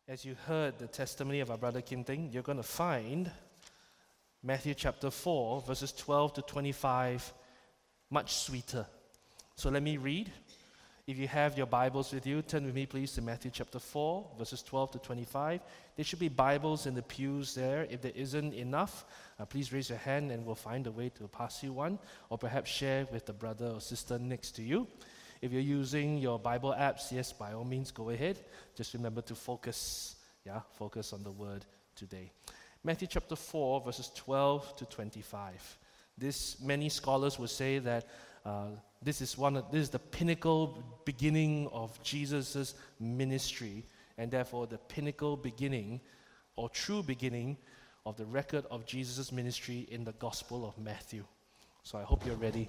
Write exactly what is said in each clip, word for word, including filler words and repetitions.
As you heard the testimony of our brother Kim Ting, you're going to find Matthew chapter four, verses twelve to twenty-five, much sweeter. So let me read. If you have your Bibles with you, turn with me please to Matthew chapter four, verses twelve to twenty-five. There should be Bibles in the pews there. If there isn't enough, uh, please raise your hand and we'll find a way to pass you one, or perhaps share with the brother or sister next to you. If you're using your Bible apps, yes, by all means, go ahead. Just remember to focus, yeah, focus on the word today. Matthew chapter four, verses twelve to twenty-five. This, many scholars would say that uh, this is one of, this is the pinnacle beginning of Jesus' ministry, and therefore the pinnacle beginning, or true beginning, of the record of Jesus' ministry in the Gospel of Matthew. So I hope you're ready.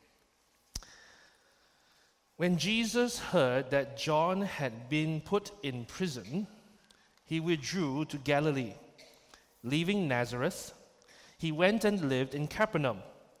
When Jesus heard that John had been put in prison, he withdrew to Galilee. Leaving Nazareth, he went and lived in Capernaum,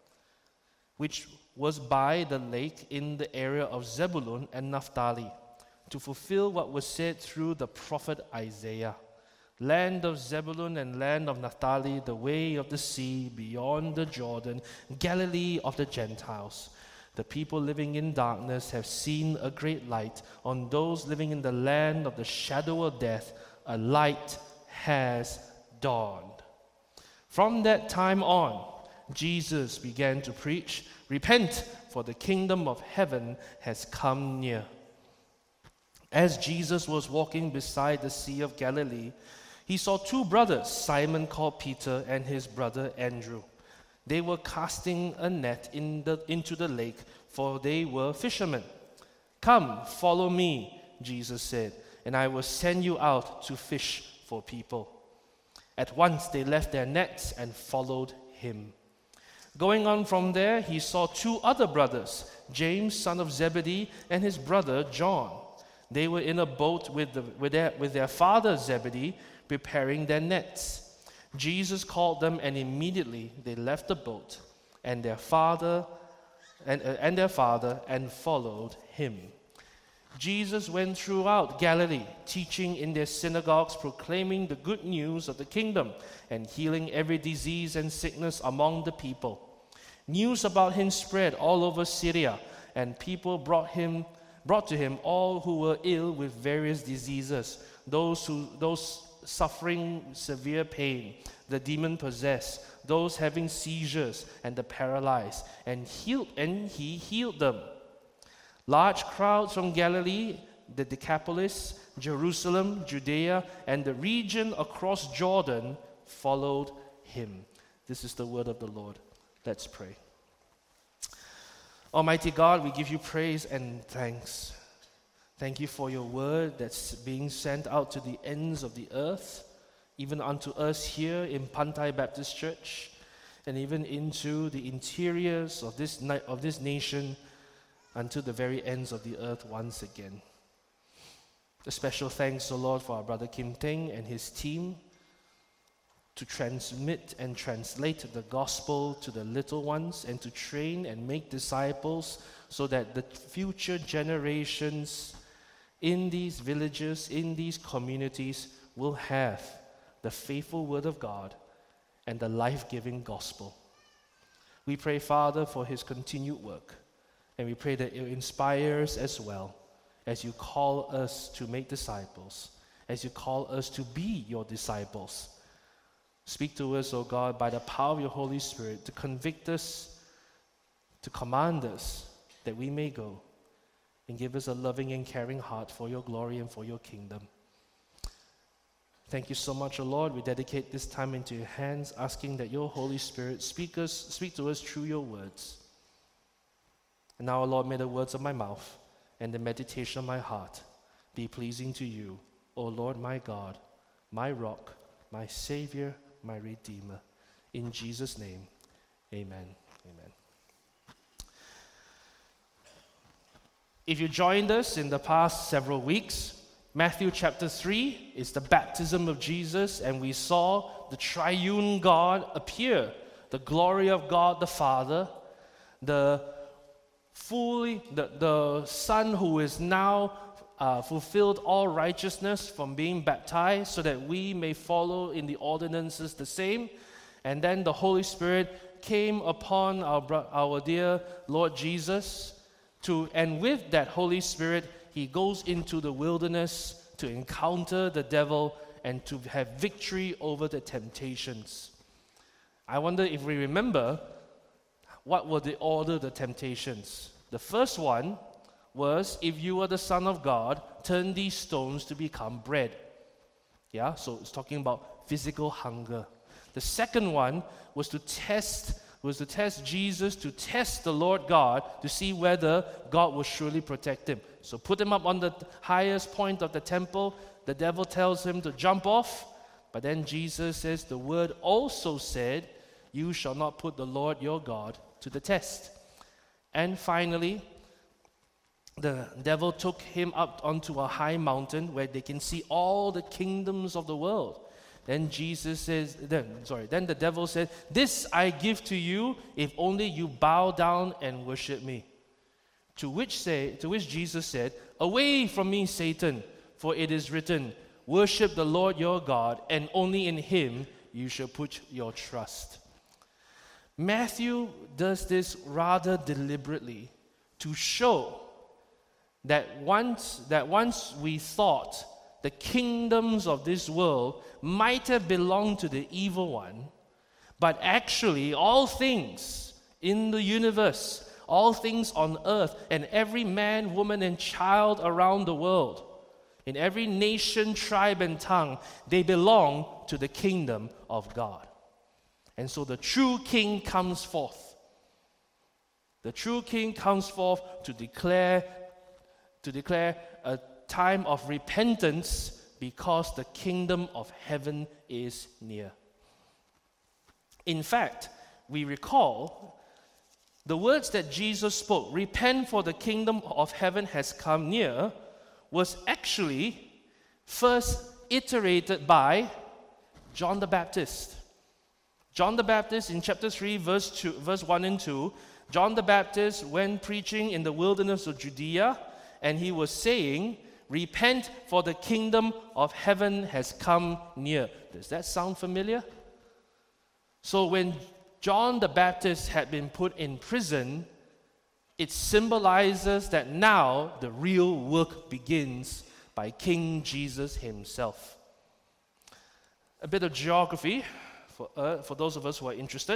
which was by the lake in the area of Zebulun and Naphtali, to fulfill what was said through the prophet Isaiah. Land of Zebulun and land of Naphtali, the way of the sea beyond the Jordan, Galilee of the Gentiles. The people living in darkness have seen a great light. On those living in the land of the shadow of death, a light has dawned. From that time on, Jesus began to preach, "Repent, for the kingdom of heaven has come near." As Jesus was walking beside the Sea of Galilee, he saw two brothers, Simon called Peter and his brother Andrew. They were casting a net in the, into the lake, for they were fishermen. "Come, follow me," Jesus said, "and I will send you out to fish for people." At once they left their nets and followed him. Going on from there, he saw two other brothers, James, son of Zebedee, and his brother John. They were in a boat with, the, with, their, with their father Zebedee, preparing their nets. Jesus called them, and immediately they left the boat and their father and, uh, and their father and followed him. Jesus went throughout Galilee, teaching in their synagogues, proclaiming the good news of the kingdom, and healing every disease and sickness among the people. News about him spread all over Syria, and people brought him brought to him all who were ill with various diseases, those who those suffering severe pain, the demon-possessed, those having seizures, and the paralyzed, and healed, and he healed them. Large crowds from Galilee, the Decapolis, Jerusalem, Judea, and the region across Jordan followed him. This is the word of the Lord. Let's pray. Almighty God, we give you praise and thanks. Thank you for your word that's being sent out to the ends of the earth, even unto us here in Pantai Baptist Church, and even into the interiors of this, of this nation, unto the very ends of the earth once again. A special thanks, O Lord, for our brother Kim Ting and his team to transmit and translate the gospel to the little ones and to train and make disciples so that the future generations in these villages, in these communities, will have the faithful word of God and the life-giving gospel. We pray, Father, for his continued work, and we pray that it inspires as well as you call us to make disciples, as you call us to be your disciples. Speak to us, O God, by the power of your Holy Spirit, to convict us, to command us, that we may go, and give us a loving and caring heart for your glory and for your kingdom. Thank you so much, O Lord. We dedicate this time into your hands, asking that your Holy Spirit speak us, speak to us through your words. And now, O Lord, may the words of my mouth and the meditation of my heart be pleasing to you, O Lord, my God, my rock, my Savior, my Redeemer. In Jesus' name, amen. Amen. If you joined us in the past several weeks, Matthew chapter three is the baptism of Jesus, and we saw the triune God appear, the glory of God the Father, the fully the, the Son who is now uh, fulfilled all righteousness from being baptized so that we may follow in the ordinances the same. And then the Holy Spirit came upon our, bro- our dear Lord Jesus, to, and with that Holy Spirit, he goes into the wilderness to encounter the devil and to have victory over the temptations. I wonder if we remember, what were the order of the temptations? The first one was, if you are the Son of God, turn these stones to become bread. Yeah, so it's talking about physical hunger. The second one was to test was to test Jesus, to test the Lord God, to see whether God will surely protect him. So put him up on the highest point of the temple. The devil tells him to jump off. But then Jesus says, the word also said, you shall not put the Lord your God to the test. And finally, the devil took him up onto a high mountain where they can see all the kingdoms of the world. Then Jesus says, then, sorry, then the devil said, this I give to you if only you bow down and worship me. To which say, to which Jesus said, away from me, Satan, for it is written, worship the Lord your God, and only in him you shall put your trust. Matthew does this rather deliberately to show that once, that once we thought the kingdoms of this world might have belonged to the evil one, but actually all things in the universe, all things on earth, and every man, woman, and child around the world, in every nation, tribe, and tongue, they belong to the kingdom of God. And so the true king comes forth. The true king comes forth to declare, to declare a time of repentance, because the kingdom of heaven is near. In fact, we recall the words that Jesus spoke, repent for the kingdom of heaven has come near, was actually first iterated by John the Baptist. John the Baptist in chapter three, verse two, verse one and two, John the Baptist went preaching in the wilderness of Judea, and he was saying, repent, for the kingdom of heaven has come near. Does that sound familiar? So when John the Baptist had been put in prison, it symbolizes that now the real work begins by King Jesus himself. A bit of geography for, uh, for those of us who are interested.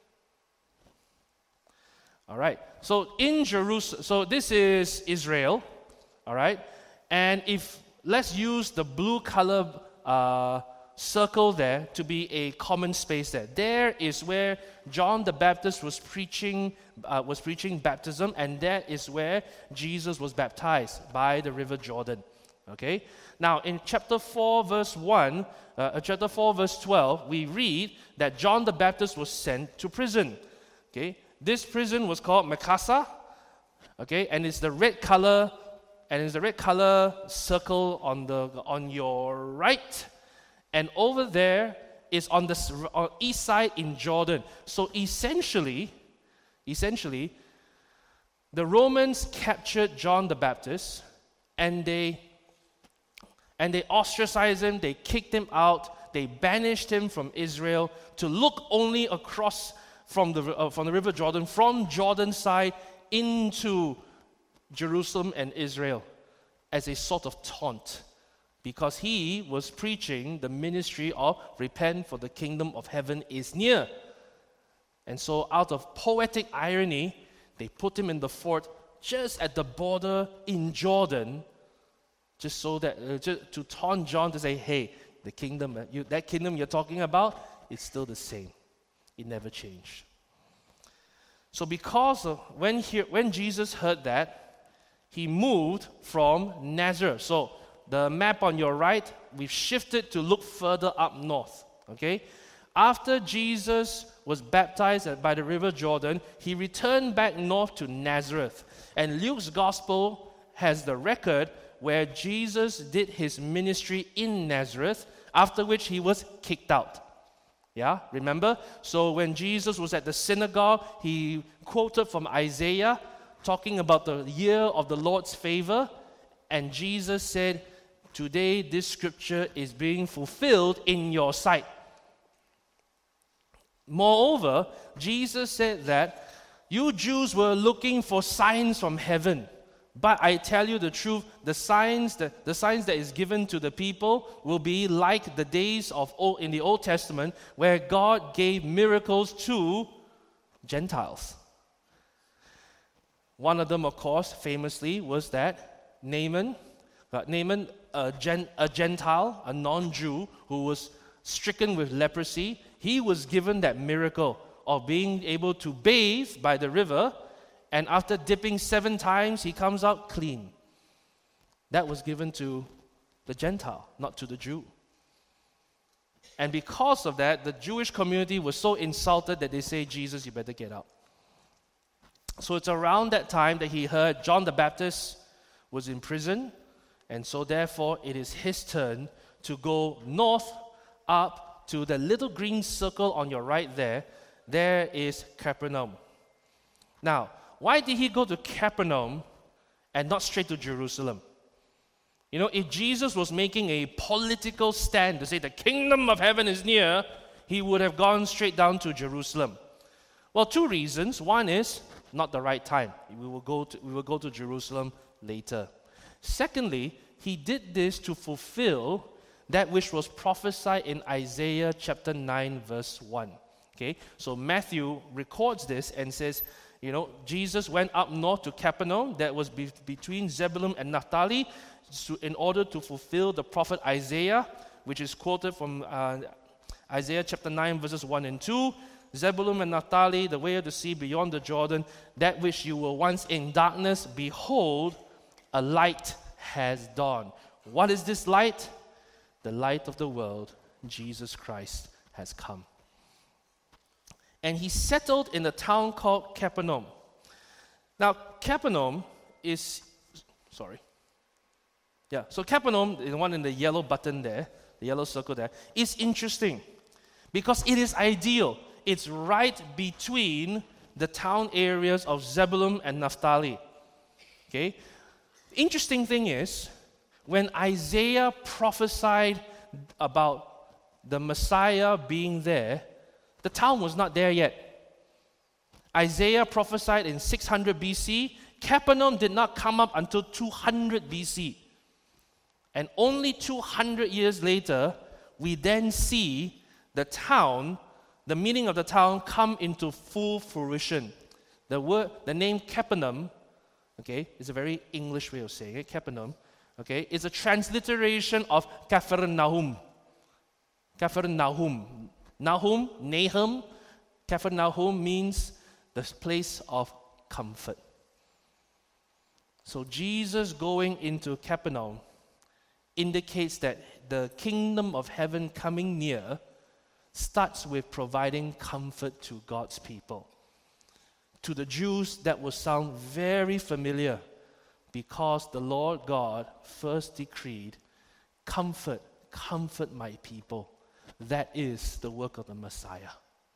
All right, so in Jerusalem, so this is Israel, all right? And if, let's use the blue color uh, circle there to be a common space there. There is where John the Baptist was preaching, uh, was preaching baptism, and that is where Jesus was baptized by the river Jordan. Okay? Now, in chapter four, verse one, uh, chapter four, verse twelve, we read that John the Baptist was sent to prison. Okay? This prison was called Makasa, okay? And it's the red color And it's the red color circle on the on your right. And over there is on the on east side in Jordan. So essentially, essentially, the Romans captured John the Baptist, and they and they ostracized him, they kicked him out, they banished him from Israel to look only across from the uh, from the river Jordan, from Jordan side into Jerusalem and Israel, as a sort of taunt, because he was preaching the ministry of repent, for the kingdom of heaven is near. And so out of poetic irony, they put him in the fort just at the border in Jordan, just so that uh, just to taunt John, to say, hey, the kingdom, uh, you, that kingdom you're talking about, it's still the same. It never changed. So because of, when, he, when Jesus heard that, he moved from Nazareth. So the map on your right, we've shifted to look further up north. Okay? After Jesus was baptized by the river Jordan, he returned back north to Nazareth. And Luke's gospel has the record where Jesus did his ministry in Nazareth, after which he was kicked out. Yeah, remember? So when Jesus was at the synagogue, he quoted from Isaiah, talking about the year of the Lord's favor, And Jesus said, today this scripture is being fulfilled in your sight. Moreover, Jesus said that you Jews were looking for signs from heaven. But I tell you the truth, the signs that, the signs that is given to the people will be like the days of old, in the Old Testament, where God gave miracles to Gentiles. One of them, of course, famously, was that Naaman, uh, Naaman, a, gen, a Gentile, a non-Jew, who was stricken with leprosy, he was given that miracle of being able to bathe by the river, and after dipping seven times, he comes out clean. That was given to the Gentile, not to the Jew. And because of that, the Jewish community was so insulted that they say, Jesus, you better get out. So it's around that time that he heard John the Baptist was in prison, and so therefore it is his turn to go north up to the little green circle on your right there. There is Capernaum. Now, why did he go to Capernaum and not straight to Jerusalem? You know, if Jesus was making a political stand to say the kingdom of heaven is near, he would have gone straight down to Jerusalem. Well, two reasons. One is not the right time. We will go to, we will go to Jerusalem later. Secondly, he did this to fulfill that which was prophesied in Isaiah chapter nine, verse one. Okay, so Matthew records this and says, you know, Jesus went up north to Capernaum, that was be- between Zebulun and Naphtali, so in order to fulfill the prophet Isaiah, which is quoted from uh, Isaiah chapter nine, verses one and two. Zebulun and Naphtali, the way of the sea beyond the Jordan, that which you were once in darkness, behold, a light has dawned. What is this light? The light of the world, Jesus Christ, has come. And he settled in a town called Capernaum. Now, Capernaum is, sorry. Yeah, so Capernaum, the one in the yellow button there, the yellow circle there, is interesting because it is ideal. It's right between the town areas of Zebulun and Naphtali. Okay? Interesting thing is, when Isaiah prophesied about the Messiah being there, the town was not there yet. Isaiah prophesied in six hundred B C. Capernaum did not come up until two hundred B C. And only two hundred years later, we then see the town, the meaning of the town, come into full fruition. The word, the name Capernaum, okay, is a very English way of saying it, Capernaum, okay, is a transliteration of Capharnaum. Capharnaum. Nahum, Nahum, Capharnaum means the place of comfort. So Jesus going into Capernaum indicates that the kingdom of heaven coming near starts with providing comfort to God's people. To the Jews, that will sound very familiar because the Lord God first decreed, comfort, comfort my people. That is the work of the Messiah.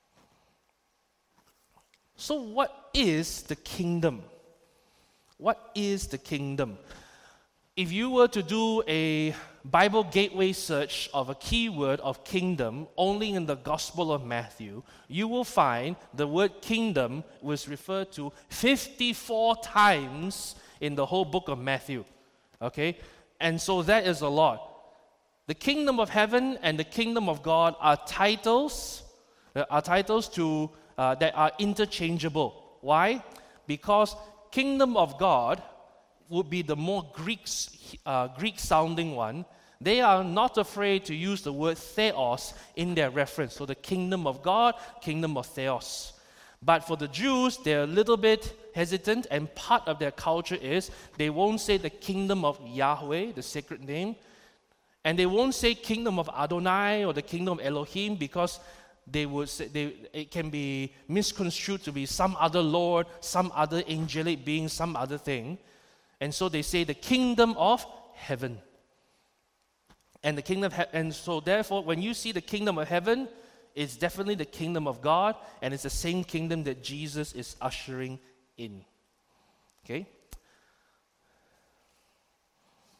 So what is the kingdom? What is the kingdom? If you were to do a Bible gateway search of a keyword of kingdom only in the Gospel of Matthew, you will find the word kingdom was referred to fifty-four times in the whole book of Matthew. Okay? And so that is a lot. The kingdom of heaven and the kingdom of God are titles, uh, are titles to uh, that are interchangeable. Why? Because kingdom of God would be the more Greek, uh, Greek-sounding one. They are not afraid to use the word theos in their reference. So the kingdom of God, kingdom of theos. But for the Jews, they're a little bit hesitant, and part of their culture is they won't say the kingdom of Yahweh, the sacred name, and they won't say kingdom of Adonai or the kingdom of Elohim because they would say they, it can be misconstrued to be some other Lord, some other angelic being, some other thing. And so they say the kingdom of heaven. And the kingdom of he- and so therefore when you see the kingdom of heaven, it's definitely the kingdom of God, and it's the same kingdom that Jesus is ushering in. Okay?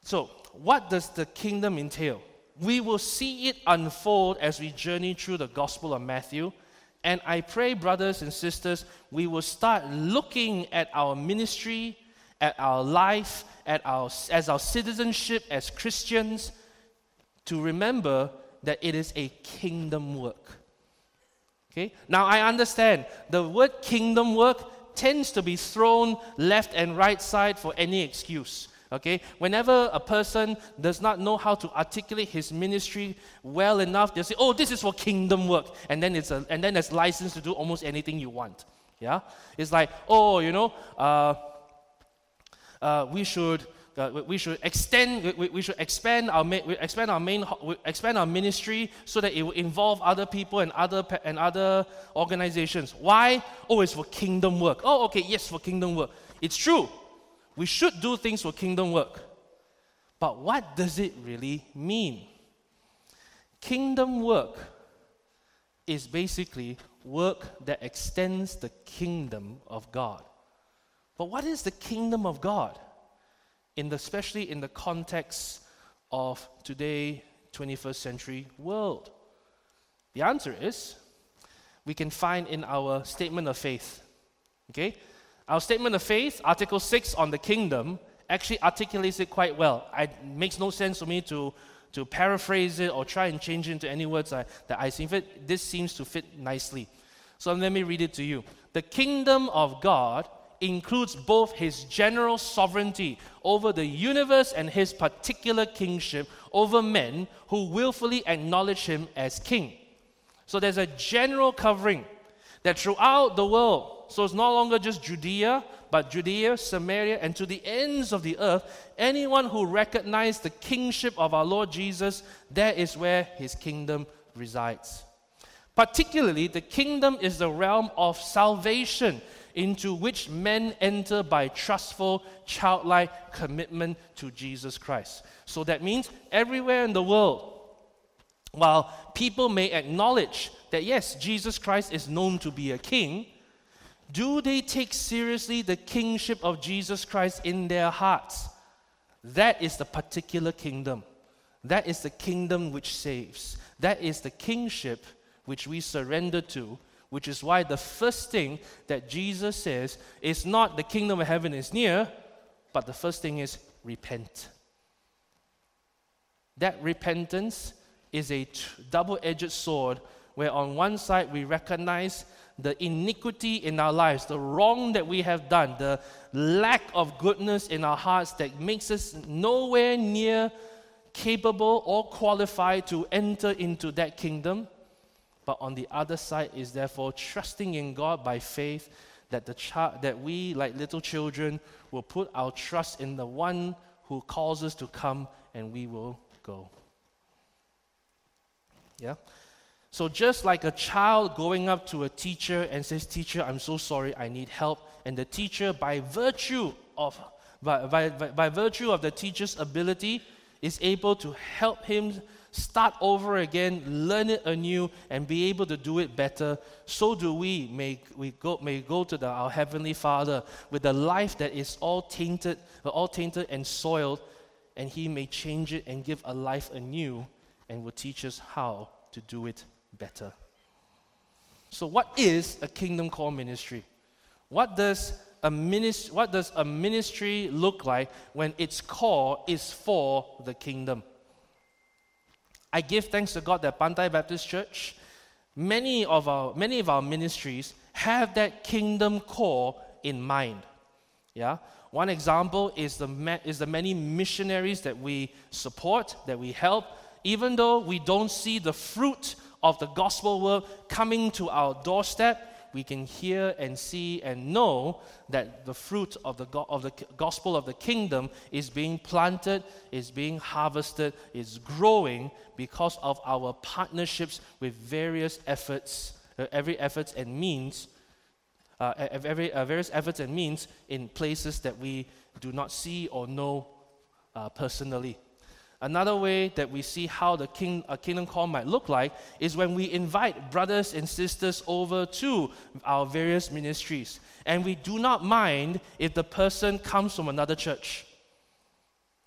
So, what does the kingdom entail? We will see it unfold as we journey through the Gospel of Matthew. And I pray, brothers and sisters, we will start looking at our ministry, at our life, at our, as our citizenship as Christians, to remember that it is a kingdom work. Okay? Now, I understand the word kingdom work tends to be thrown left and right side for any excuse. Okay? Whenever a person does not know how to articulate his ministry well enough, they'll say, oh, this is for kingdom work. And then it's a, and then it's license to do almost anything you want. Yeah? It's like, oh, you know, uh, uh, we should uh, we should extend we, we should expand our ma- expand our main expand our ministry so that it will involve other people and other and other organizations. Why? Oh, it's for kingdom work. Oh, okay, yes, for kingdom work. It's true. We should do things for kingdom work. But what does it really mean? Kingdom work is basically work that extends the kingdom of God. But what is the kingdom of God? In the, especially in the context of today, twenty-first century world. The answer is, we can find in our statement of faith. Okay? Our statement of faith, Article six on the kingdom, actually articulates it quite well. It makes no sense for me to, to paraphrase it or try and change it into any words I, that I see fit. This seems to fit nicely. So let me read it to you. The kingdom of God includes both his general sovereignty over the universe and his particular kingship over men who willfully acknowledge him as king. So there's a general covering that throughout the world, so it's no longer just Judea, but Judea, Samaria, and to the ends of the earth, anyone who recognizes the kingship of our Lord Jesus, there is where his kingdom resides. Particularly, the kingdom is the realm of salvation into which men enter by trustful, childlike commitment to Jesus Christ. So that means everywhere in the world, while people may acknowledge that yes, Jesus Christ is known to be a king, do they take seriously the kingship of Jesus Christ in their hearts? That is the particular kingdom. That is the kingdom which saves. That is the kingship which we surrender to, which is why the first thing that Jesus says is not the kingdom of heaven is near, but the first thing is repent. That repentance is a t- double-edged sword where on one side we recognize the iniquity in our lives, the wrong that we have done, the lack of goodness in our hearts that makes us nowhere near capable or qualified to enter into that kingdom. But on the other side is therefore trusting in God by faith that the child, that we, like little children, will put our trust in the one who calls us to come, and we will go. Yeah? So just like a child going up to a teacher and says, "Teacher, I'm so sorry, I need help," and the teacher, by virtue of by, by, by virtue of the teacher's ability, is able to help him start over again, learn it anew, and be able to do it better, so do we may we go may go to the, our Heavenly Father with a life that is all tainted, all tainted and soiled, and He may change it and give a life anew, and will teach us how to do it better. So, what is a Kingdom Call ministry? What does a ministry? What does a ministry look like when its core is for the kingdom? I give thanks to God that Pantai Baptist Church, many of our many of our ministries have that kingdom core in mind. Yeah, one example is the ma- is the many missionaries that we support, that we help, even though we don't see the fruit of the gospel work coming to our doorstep. We can hear and see and know that the fruit of the go- of the gospel of the kingdom is being planted, is being harvested, is growing because of our partnerships with various efforts, uh, every efforts and means, uh, every uh, various efforts and means in places that we do not see or know uh, personally. Another way that we see how the king, a kingdom call might look like is when we invite brothers and sisters over to our various ministries. And we do not mind if the person comes from another church.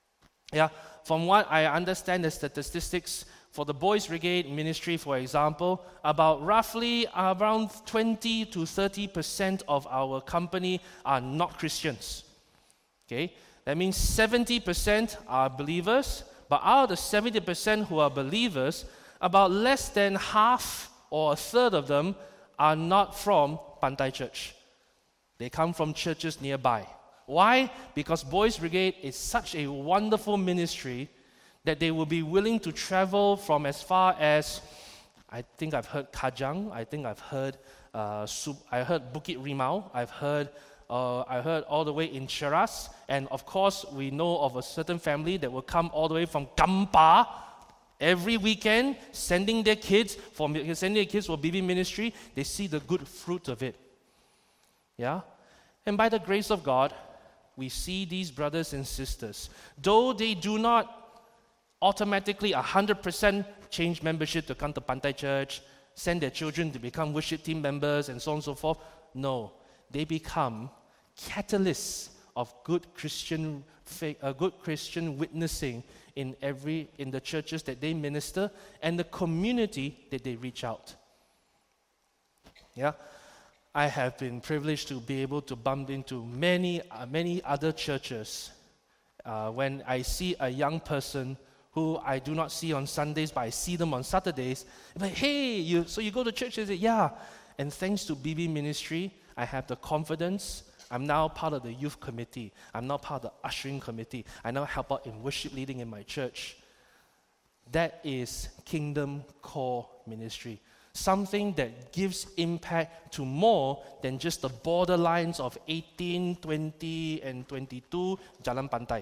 Yeah, from what I understand the statistics for the Boys Brigade ministry, for example, about roughly around twenty to thirty percent of our company are not Christians. Okay, that means seventy percent are believers, but out of the seventy percent who are believers, about less than half or a third of them are not from Pantai Church. They come from churches nearby. Why? Because Boys Brigade is such a wonderful ministry that they will be willing to travel from as far as, I think I've heard Kajang, I think I've heard uh, I heard Bukit Rimau, I've heard uh, I heard all the way in Cheras, and of course we know of a certain family that will come all the way from Kampar every weekend, sending their kids for sending their kids for B B ministry. They see the good fruit of it. Yeah, and by the grace of God, we see these brothers and sisters, though they do not automatically one hundred percent change membership to come to Pantai Church, send their children to become worship team members, and so on and so forth. No, they become catalysts of good Christian faith, uh, good Christian witnessing in every in the churches that they minister and the community that they reach out. Yeah. I have been privileged to be able to bump into many, uh, many other churches uh, when I see a young person who I do not see on Sundays, but I see them on Saturdays. I'm like, hey, you, so you go to church? I say, yeah. And thanks to B B Ministry, I have the confidence. I'm now part of the youth committee. I'm now part of the ushering committee. I now help out in worship leading in my church. That is Kingdom Core Ministry. Something that gives impact to more than just the borderlines of eighteen, twenty, and twenty-two, Jalan Pantai.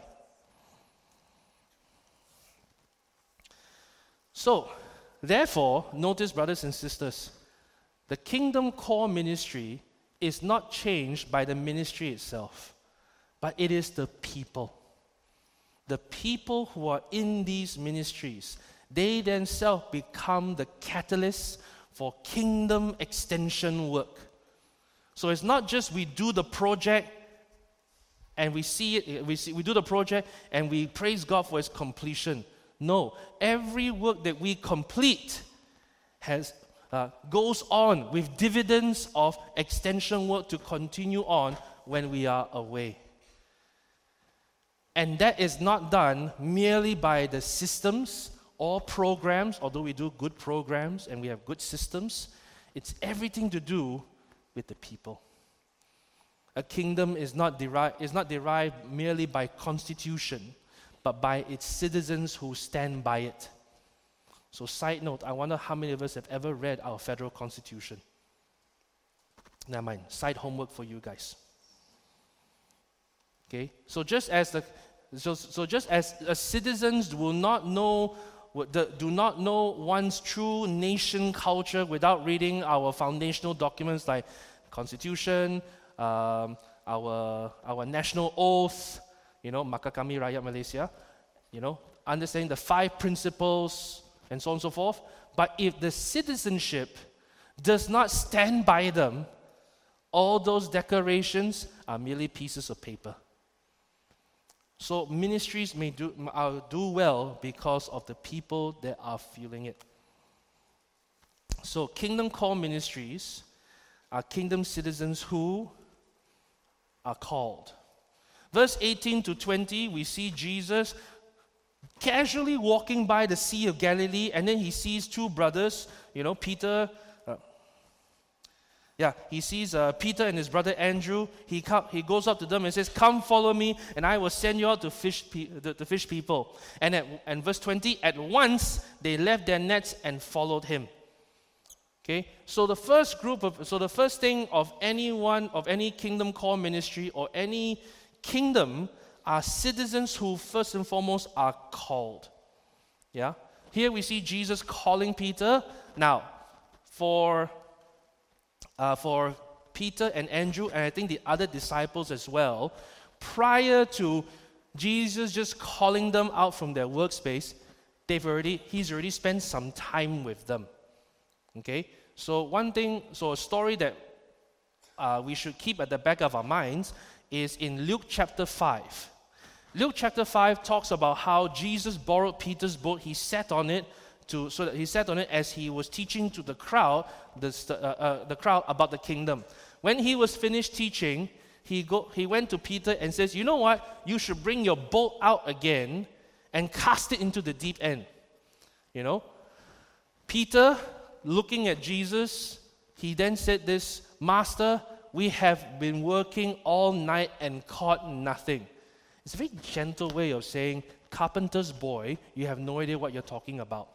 So, therefore, notice, brothers and sisters, the Kingdom Core Ministry is not changed by the ministry itself, but it is the people. The people who are in these ministries, they themselves become the catalysts for kingdom extension work. So it's not just we do the project and we see it, we, see, we do the project and we praise God for its completion. No, every work that we complete has uh, goes on with dividends of extension work to continue on when we are away. And that is not done merely by the systems or programs, although we do good programs and we have good systems. It's everything to do with the people. A kingdom is not derived, is not derived merely by constitution, but by its citizens who stand by it. So side note, I wonder how many of us have ever read our federal constitution. Never mind, side homework for you guys. Okay, so just as the so, so just as, as citizens will not know do not know one's true nation culture without reading our foundational documents like Constitution, um, our our national oath, you know, Maka Kami Rakyat Malaysia, you know, understanding the five principles and so on and so forth. But if the citizenship does not stand by them, all those declarations are merely pieces of paper. So ministries may do, uh, do well because of the people that are feeling it. So Kingdom Core Ministries are kingdom citizens who are called. Verse eighteen to twenty, we see Jesus casually walking by the Sea of Galilee, and then he sees two brothers, you know, Peter, uh, yeah, he sees uh, Peter and his brother Andrew. He come, he goes up to them and says, "Come, follow me, and I will send you out to fish, pe- the, the fish people." And at and verse twenty, at once they left their nets and followed him. Okay, so the first group of, so the first thing of anyone of any Kingdom Core ministry or any kingdom are citizens who first and foremost are called. Yeah, here we see Jesus calling Peter. Now, for Uh, for Peter and Andrew, and I think the other disciples as well, prior to Jesus just calling them out from their workspace, they've already he's already spent some time with them. Okay, so one thing, so a story that uh, we should keep at the back of our minds is in Luke chapter five. Luke chapter five talks about how Jesus borrowed Peter's boat. He sat on it to so that he sat on it as he was teaching to the crowd, the uh, uh, the crowd about the kingdom. When he was finished teaching, he go he went to Peter and says, "You know what? You should bring your boat out again and cast it into the deep end." You know, Peter, looking at Jesus, he then said this, "Master, we have been working all night and caught nothing." It's a very gentle way of saying, "Carpenter's boy, you have no idea what you're talking about.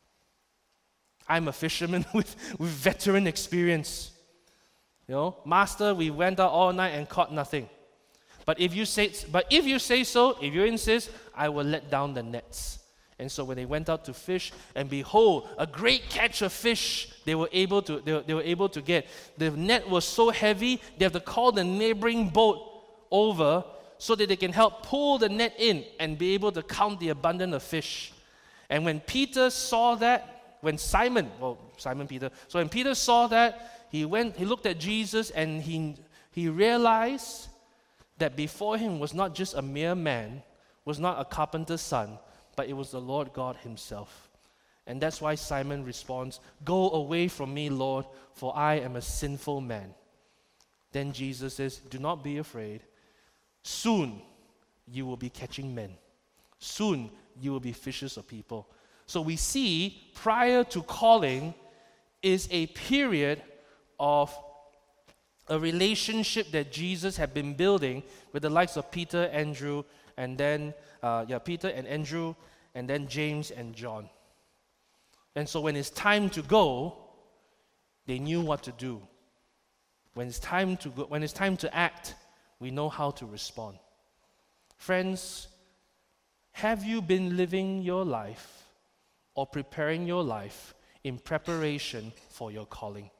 I'm a fisherman with, with veteran experience. You know, Master, we went out all night and caught nothing. But if you say, but if you say so, if you insist, I will let down the nets." And so when they went out to fish, and behold, a great catch of fish they were able to they were, they were able to get. The net was so heavy they have to call the neighboring boat over so that they can help pull the net in and be able to count the abundance of fish. And when Peter saw that, when Simon, well, Simon Peter, so when Peter saw that, he went, he looked at Jesus and he he realized that before him was not just a mere man, was not a carpenter's son, but it was the Lord God himself. And that's why Simon responds, "Go away from me, Lord, for I am a sinful man." Then Jesus says, "Do not be afraid. Soon you will be catching men. Soon you will be fishers of people." So we see prior to calling is a period of a relationship that Jesus had been building with the likes of Peter, Andrew, and then uh, yeah, Peter and Andrew, and then James and John. And so when it's time to go, they knew what to do. When it's time to go, when it's time to act, we know how to respond. Friends, have you been living your life or preparing your life in preparation for your calling?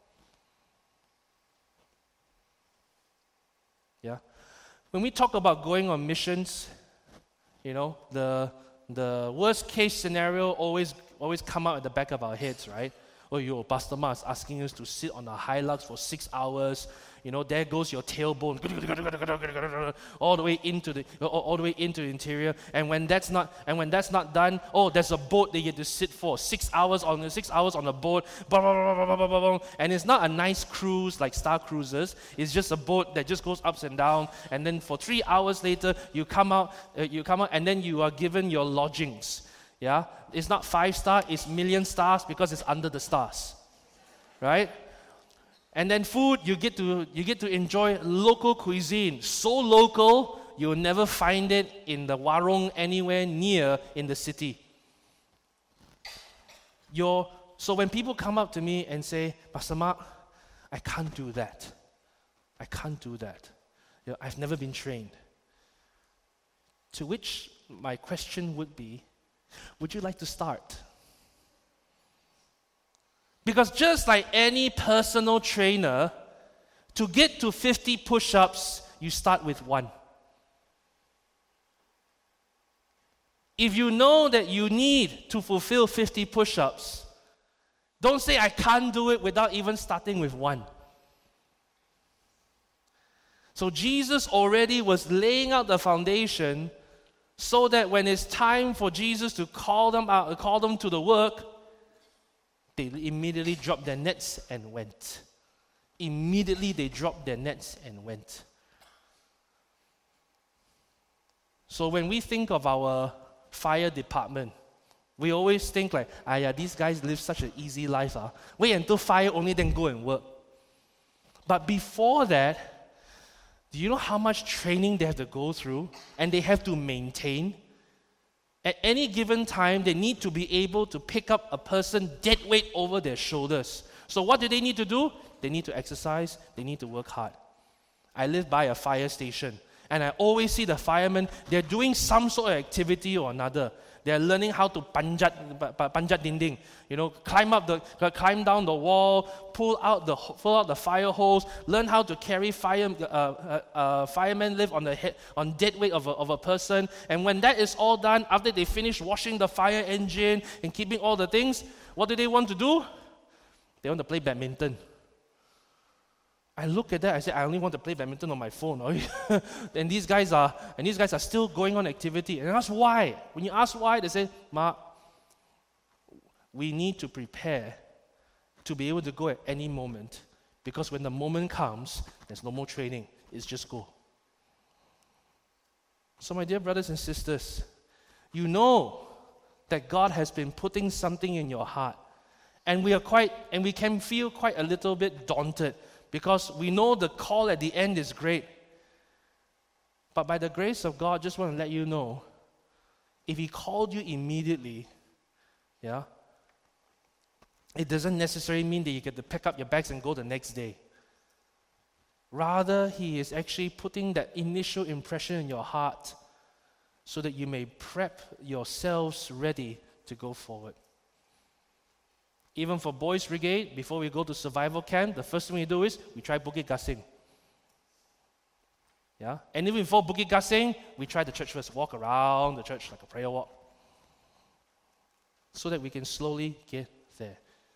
Yeah. When we talk about going on missions, you know, the the worst case scenario always always come out at the back of our heads, right? Oh, yo, Pastor Ma is asking us to sit on a Hilux for six hours. You know, there goes your tailbone, all the way into the all the way into the interior. And when that's not and when that's not done, oh, there's a boat that you have to sit for six hours on six hours on a boat. And it's not a nice cruise like Star Cruises. It's just a boat that just goes ups and down. And then for three hours later, you come out, uh, you come out, and then you are given your lodgings. Yeah, it's not five star, it's million stars because it's under the stars, right? And then food, you get to you get to enjoy local cuisine, so local you'll never find it in the warung anywhere near in the city. Your so when people come up to me and say, "Pastor Mark, I can't do that. I can't do that. You know, I've never been trained." To which my question would be, would you like to start? Because just like any personal trainer, to get to fifty push-ups, you start with one. If you know that you need to fulfill fifty push-ups, don't say, "I can't do it," without even starting with one. So Jesus already was laying out the foundation so that when it's time for Jesus to call them out, call them to the work, they immediately dropped their nets and went. Immediately they dropped their nets and went. So when we think of our fire department, we always think like, ah yeah, these guys live such an easy life. Ah. Wait until fire only, then go and work. But before that, do you know how much training they have to go through and they have to maintain? At any given time, they need to be able to pick up a person dead weight over their shoulders. So what do they need to do? They need to exercise, they need to work hard. I live by a fire station, and I always see the firemen, they're doing some sort of activity or another. They're learning how to panjat, panjat dinding, you know, climb up the, climb down the wall, pull out the, pull out the fire hose, learn how to carry fire. Uh, uh, uh, firemen live on the head, on dead weight of a, of a person, and when that is all done, after they finish washing the fire engine and keeping all the things, what do they want to do? They want to play badminton. I look at that, I say, I only want to play badminton on my phone. and these guys are and these guys are still going on activity. And I ask why. When you ask why, they say, Mark, we need to prepare to be able to go at any moment. Because when the moment comes, there's no more training. It's just go. So my dear brothers and sisters, you know that God has been putting something in your heart. And we are quite, and we can feel quite a little bit daunted because we know the call at the end is great. But by the grace of God, just want to let you know, if He called you immediately, yeah, it doesn't necessarily mean that you get to pack up your bags and go the next day. Rather, He is actually putting that initial impression in your heart so that you may prep yourselves ready to go forward. Even for Boys Brigade, before we go to survival camp, the first thing we do is we try Bukit Gasing. Yeah? And even before Bukit Gasing, we try the church first, walk around the church like a prayer walk, so that we can slowly get there.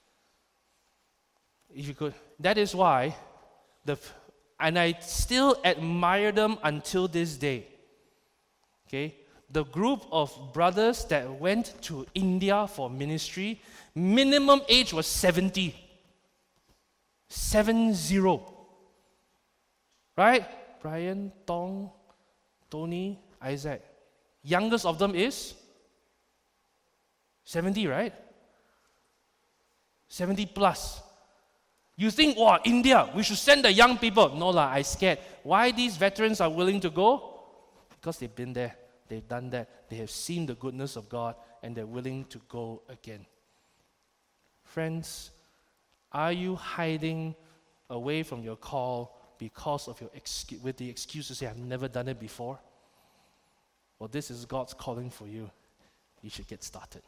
If you could, that is why, the and I still admire them until this day. Okay? The group of brothers that went to India for ministry, minimum age was seventy. Seven zero. Right? Brian, Tong, Tony, Isaac. Youngest of them is seventy, right? seventy plus. You think, wow, India, we should send the young people. No lah, I scared. Why these veterans are willing to go? Because they've been there. They've done that. They have seen the goodness of God and they're willing to go again. Friends, are you hiding away from your call because of your excu- with the excuse to say, I've never done it before? Well, this is God's calling for you. You should get started.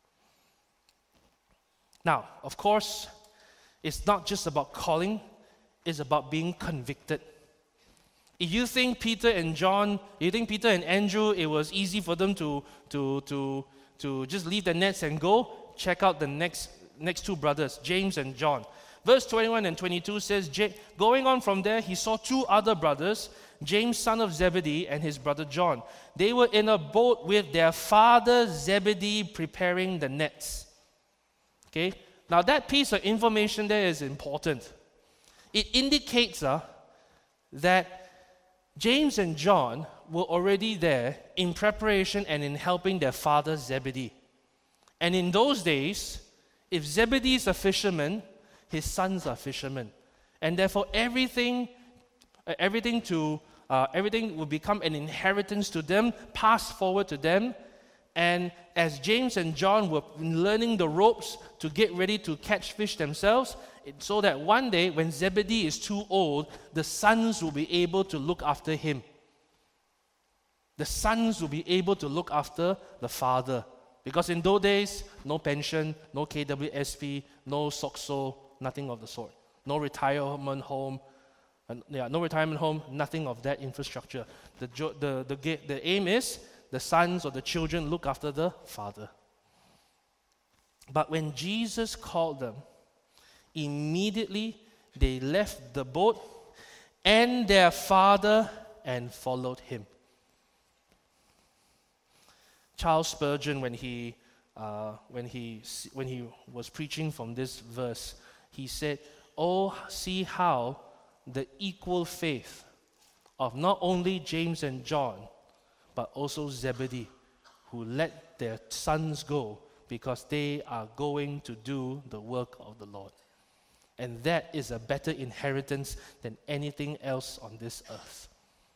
Now, of course, it's not just about calling, it's about being convicted. If you think Peter and John, you think Peter and Andrew, it was easy for them to, to, to, to just leave the nets and go, check out the next, next two brothers, James and John. Verse twenty-one and twenty-two says, going on from there, he saw two other brothers, James, son of Zebedee, and his brother John. They were in a boat with their father Zebedee preparing the nets. Okay? Now that piece of information there is important. It indicates uh, that James and John were already there in preparation and in helping their father Zebedee. And in those days, if Zebedee is a fisherman, his sons are fishermen. And therefore everything, uh, everything, to, uh, everything will become an inheritance to them, passed forward to them. And as James and John were learning the ropes to get ready to catch fish themselves, it, so that one day when Zebedee is too old, the sons will be able to look after him. The sons will be able to look after the father. Because in those days, no pension, no K W S P, no S O C S O, nothing of the sort. No retirement home, uh, yeah, no retirement home, nothing of that infrastructure. The, the, the, the aim is the sons or the children look after the father. But when Jesus called them, immediately they left the boat and their father and followed him. Charles Spurgeon, when he uh, when he when he was preaching from this verse, he said, "Oh, see how the equal faith of not only James and John, but also Zebedee, who let their sons go because they are going to do the work of the Lord." And that is a better inheritance than anything else on this earth.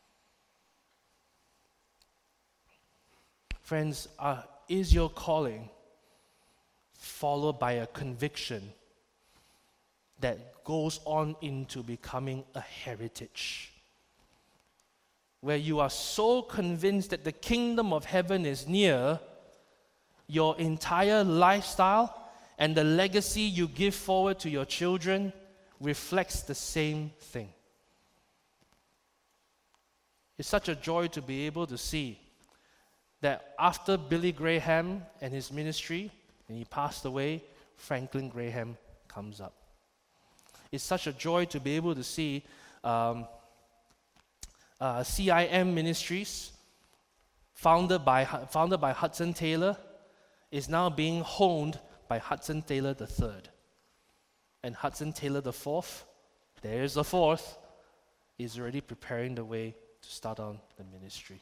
Friends, uh, is your calling followed by a conviction that goes on into becoming a heritage? Where you are so convinced that the kingdom of heaven is near, your entire lifestyle and the legacy you give forward to your children reflects the same thing. It's such a joy to be able to see that after Billy Graham and his ministry, and he passed away, Franklin Graham comes up. It's such a joy to be able to see um, uh, C I M Ministries, founded by, founded by Hudson Taylor, is now being honed by Hudson Taylor the third. And Hudson Taylor the fourth, there's the fourth, is already preparing the way to start on the ministry.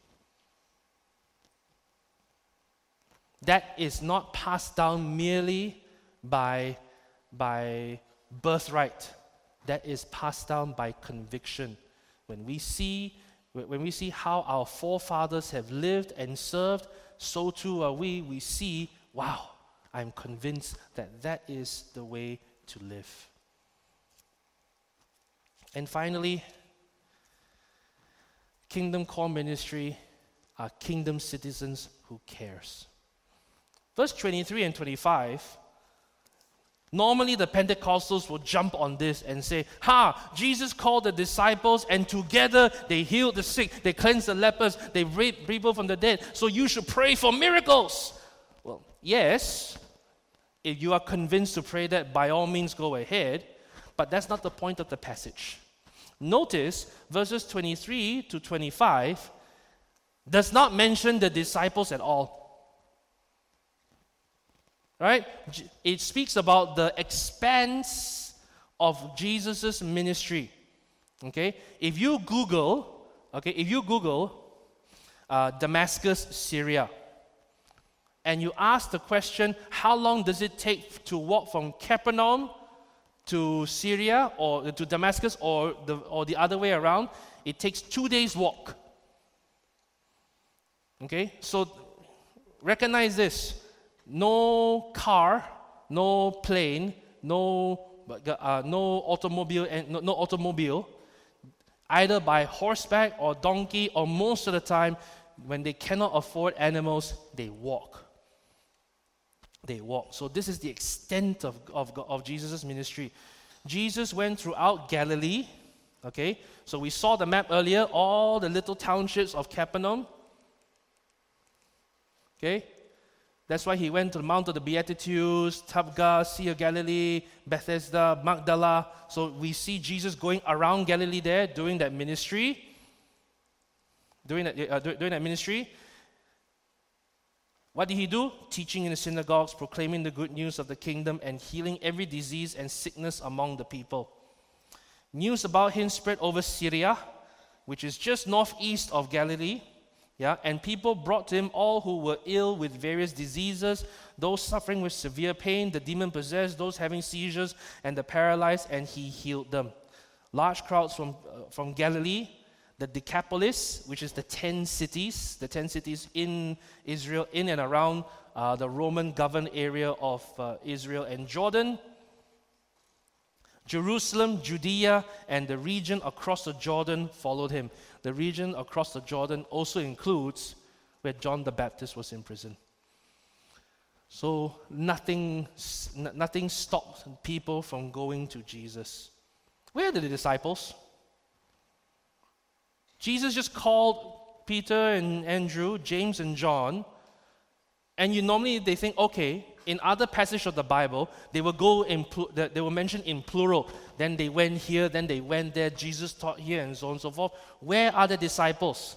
That is not passed down merely by, by birthright. That is passed down by conviction. When we see, when we see how our forefathers have lived and served, so too are we. We see, wow, I'm convinced that that is the way to live. And finally, Kingdom Core Ministry are kingdom citizens who cares. Verse twenty-three and twenty-five, normally the Pentecostals will jump on this and say, ha, Jesus called the disciples and together they healed the sick, they cleansed the lepers, they raised people from the dead, so you should pray for miracles. Well, yes, if you are convinced to pray that, by all means go ahead, but that's not the point of the passage. Notice verses twenty-three to twenty-five does not mention the disciples at all. Right? It speaks about the expanse of Jesus' ministry. Okay? If you Google, okay, if you Google uh, Damascus, Syria, and you ask the question, how long does it take to walk from Capernaum to Syria or to Damascus or the, or the other way around? It takes two days walk. Okay? So recognize this. No car, no plane, no uh, no automobile, and no, no automobile, either by horseback or donkey, or most of the time, when they cannot afford animals, they walk. They walk. So this is the extent of, of, of Jesus' ministry. Jesus went throughout Galilee. Okay, so we saw the map earlier, all the little townships of Capernaum. Okay. That's why he went to the Mount of the Beatitudes, Tabgha, Sea of Galilee, Bethesda, Magdala. So we see Jesus going around Galilee there, doing that ministry. Doing that, uh, doing that ministry. What did he do? Teaching in the synagogues, proclaiming the good news of the kingdom, and healing every disease and sickness among the people. News about him spread over Syria, which is just northeast of Galilee. Yeah, and people brought to him all who were ill with various diseases, those suffering with severe pain, the demon-possessed, those having seizures, and the paralyzed, and he healed them. Large crowds from, uh, from Galilee, the Decapolis, which is the ten cities, the ten cities in Israel, in and around uh, the Roman-governed area of uh, Israel and Jordan, Jerusalem, Judea, and the region across the Jordan followed him. The region across the Jordan also includes where John the Baptist was in prison. So nothing, nothing stopped people from going to Jesus. Where are the disciples? Jesus just called Peter and Andrew, James and John, and you normally they think, okay, in other passages of the Bible, they will go in, they will mention in plural. Then they went here, then they went there, Jesus taught here, and so on and so forth. Where are the disciples?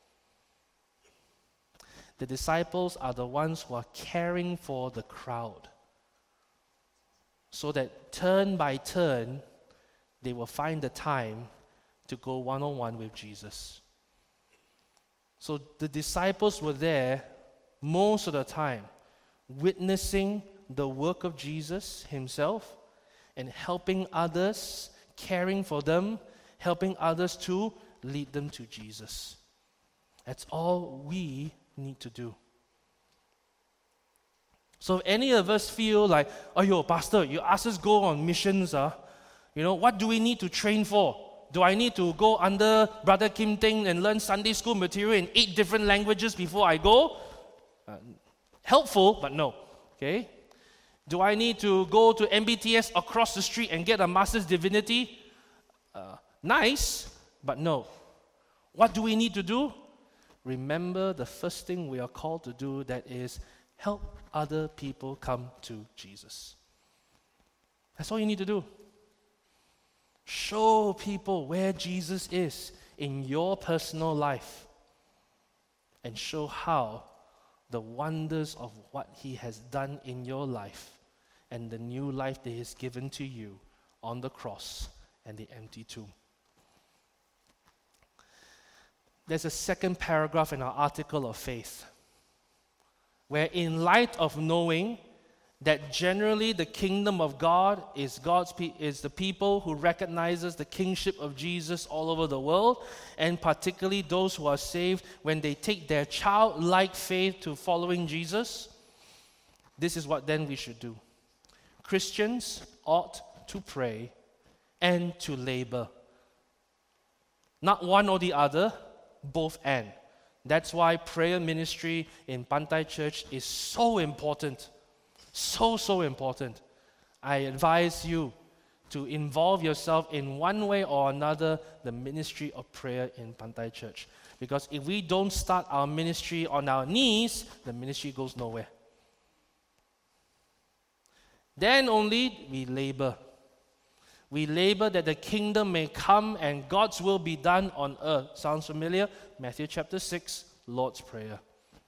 The disciples are the ones who are caring for the crowd. So that turn by turn, they will find the time to go one-on-one with Jesus. So the disciples were there most of the time, witnessing the work of Jesus himself and helping others, caring for them, helping others to lead them to Jesus. That's all we need to do. So if any of us feel like, oh, yo, Pastor, you asked us go on missions, uh, you know, what do we need to train for? Do I need to go under Brother Kim Ting and learn Sunday school material in eight different languages before I go? Uh, helpful, but no. Okay? Do I need to go to M B T S across the street and get a Master's Divinity? Uh, nice, but no. What do we need to do? Remember the first thing we are called to do, that is help other people come to Jesus. That's all you need to do. Show people where Jesus is in your personal life, and show how the wonders of what He has done in your life and the new life that He has given to you on the cross and the empty tomb. There's a second paragraph in our article of faith, where in light of knowing that generally the kingdom of God is God's pe- is the people who recognizes the kingship of Jesus all over the world, and particularly those who are saved when they take their childlike faith to following Jesus, this is what then we should do. Christians ought to pray and to labor. Not one or the other, both and. That's why prayer ministry in Pantai Church is so important. So, so important. I advise you to involve yourself in one way or another the ministry of prayer in Pantai Church. Because if we don't start our ministry on our knees, the ministry goes nowhere. Then only we labor. We labor that the kingdom may come and God's will be done on earth. Sounds familiar? Matthew chapter six, Lord's Prayer.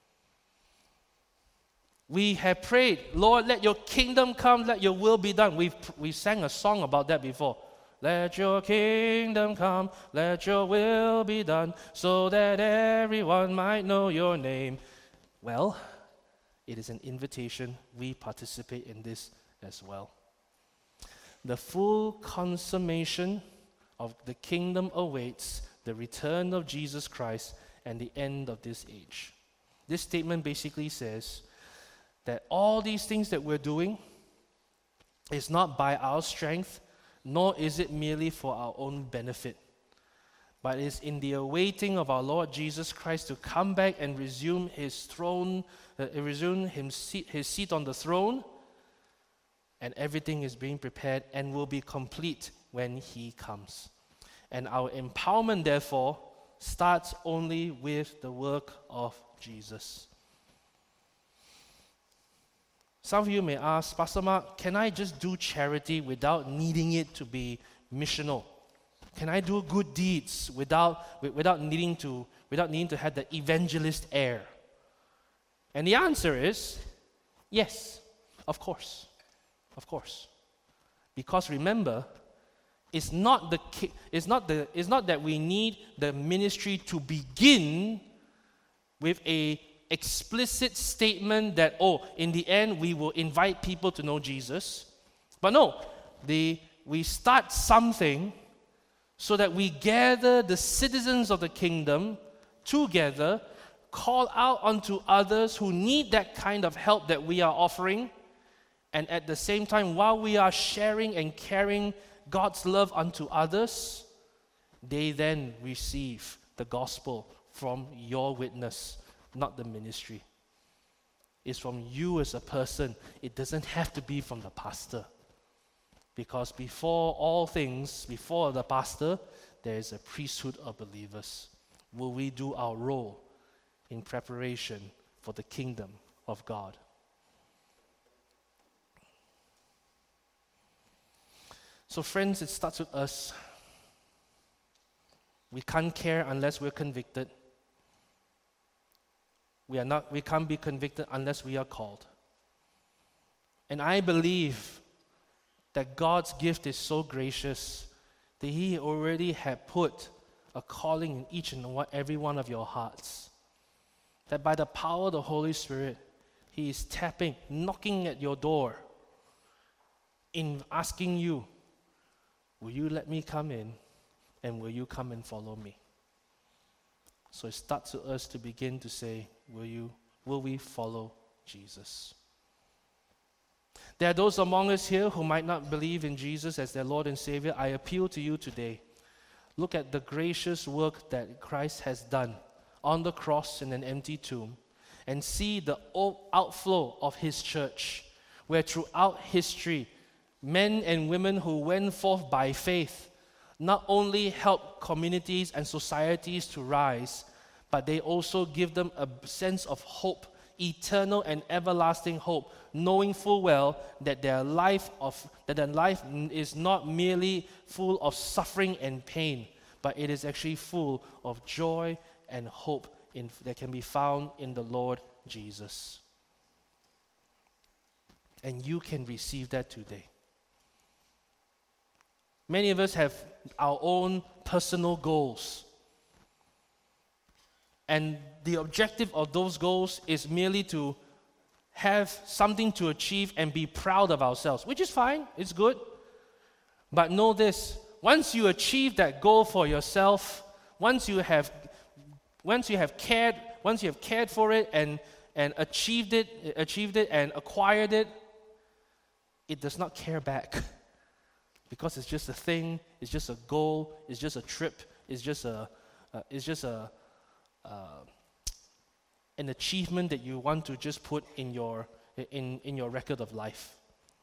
We have prayed, Lord, let your kingdom come, let your will be done. We've we sang a song about that before. Let your kingdom come, let your will be done, so that everyone might know your name. Well, it is an invitation. We participate in this as well. The full consummation of the kingdom awaits the return of Jesus Christ and the end of this age. This statement basically says that all these things that we're doing is not by our strength, nor is it merely for our own benefit, but is in the awaiting of our Lord Jesus Christ to come back and resume his throne, uh, resume him seat, his seat on the throne, and everything is being prepared and will be complete when he comes. And our empowerment, therefore, starts only with the work of Jesus. Some of you may ask, Pastor Mark, can I just do charity without needing it to be missional? Can I do good deeds without, without, needing, to, without needing to have the evangelist air? And the answer is, yes, of course. Of course. Because remember, it's not, the, it's, not the, it's not that we need the ministry to begin with a explicit statement that, oh, in the end, we will invite people to know Jesus. But no, the, we start something so that we gather the citizens of the kingdom together, call out unto others who need that kind of help that we are offering, and at the same time, while we are sharing and carrying God's love unto others, they then receive the gospel from your witness, not the ministry. It's from you as a person. It doesn't have to be from the pastor. Because before all things, before the pastor, there is a priesthood of believers. Will we do our role in preparation for the kingdom of God? So friends, it starts with us. We can't care unless we're convicted. We are not, we can't be convicted unless we are called. And I believe that God's gift is so gracious that He already had put a calling in each and every one of your hearts. That by the power of the Holy Spirit, He is tapping, knocking at your door, in asking you, will you let me come in, and will you come and follow me? So it starts with us to begin to say, will you, will we follow Jesus? There are those among us here who might not believe in Jesus as their Lord and Savior. I appeal to you today. Look at the gracious work that Christ has done on the cross in an empty tomb, and see the outflow of His church, where throughout history, men and women who went forth by faith not only help communities and societies to rise, but they also give them a sense of hope eternal and everlasting hope, knowing full well that their life of that their life is not merely full of suffering and pain, but it is actually full of joy and hope in, that can be found in the Lord Jesus. And you can receive that today. Many of us have our own personal goals. And the objective of those goals is merely to have something to achieve and be proud of ourselves, which is fine, it's good. But know this, once you achieve that goal for yourself, once you have once you have cared, once you have cared for it and, and achieved it, achieved it and acquired it, it does not care back. Because it's just a thing, it's just a goal, it's just a trip, it's just a uh, it's just a uh, an achievement that you want to just put in your in, in your record of life.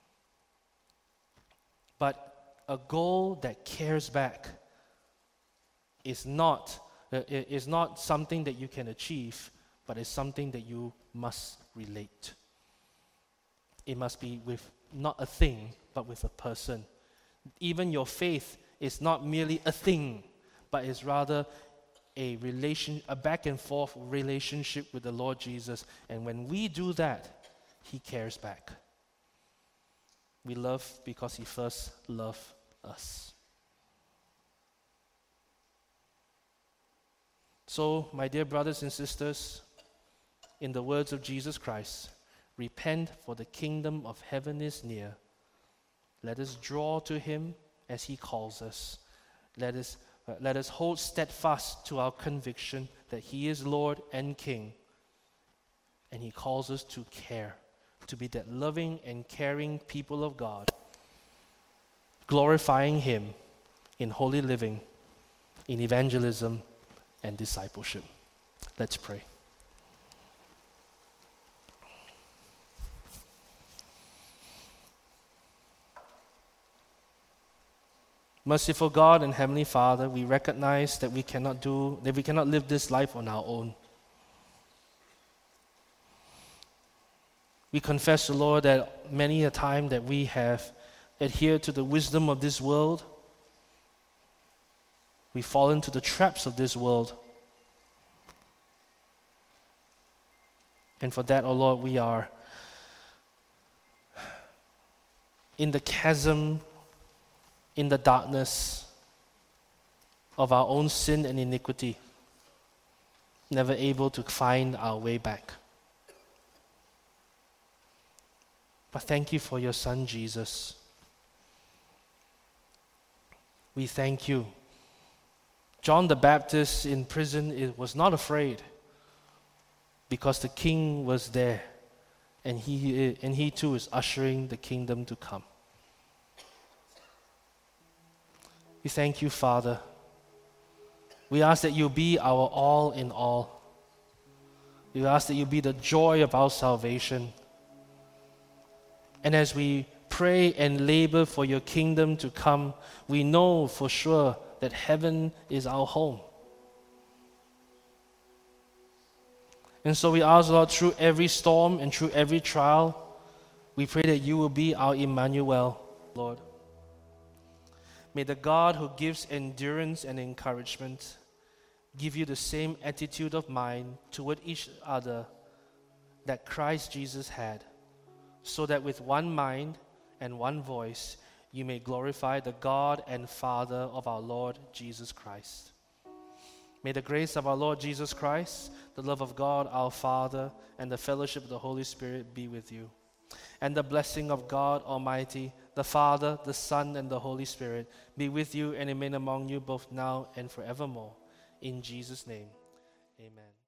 But a goal that cares back is not uh, is not something that you can achieve, but is something that you must relate. It must be with not a thing, but with a person. Even your faith is not merely a thing, but is rather a relation, a back and forth relationship with the Lord Jesus. And when we do that, He cares back. We love because He first loved us. So, my dear brothers and sisters, in the words of Jesus Christ, repent, for the kingdom of heaven is near. Let us draw to Him as He calls us. Let us, uh, let us hold steadfast to our conviction that He is Lord and King. And He calls us to care, to be that loving and caring people of God, glorifying Him in holy living, in evangelism and discipleship. Let's pray. Merciful God and Heavenly Father, we recognize that we cannot do, that we cannot live this life on our own. We confess, Lord, that many a time that we have adhered to the wisdom of this world, we fall into the traps of this world. And for that, O Lord, we are in the chasm, in the darkness of our own sin and iniquity, never able to find our way back. But thank you for your Son, Jesus. We thank you. John the Baptist in prison was not afraid because the King was there, and he, and he too is ushering the kingdom to come. We thank you, Father. We ask that you be our all in all. We ask that you be the joy of our salvation. And as we pray and labor for your kingdom to come, we know for sure that heaven is our home. And so we ask, Lord, through every storm and through every trial, we pray that you will be our Emmanuel, Lord. May the God who gives endurance and encouragement give you the same attitude of mind toward each other that Christ Jesus had, so that with one mind and one voice you may glorify the God and Father of our Lord Jesus Christ. May the grace of our Lord Jesus Christ, the love of God our Father, and the fellowship of the Holy Spirit be with you. And the blessing of God Almighty, the Father, the Son, and the Holy Spirit be with you and remain among you both now and forevermore. In Jesus' name, amen.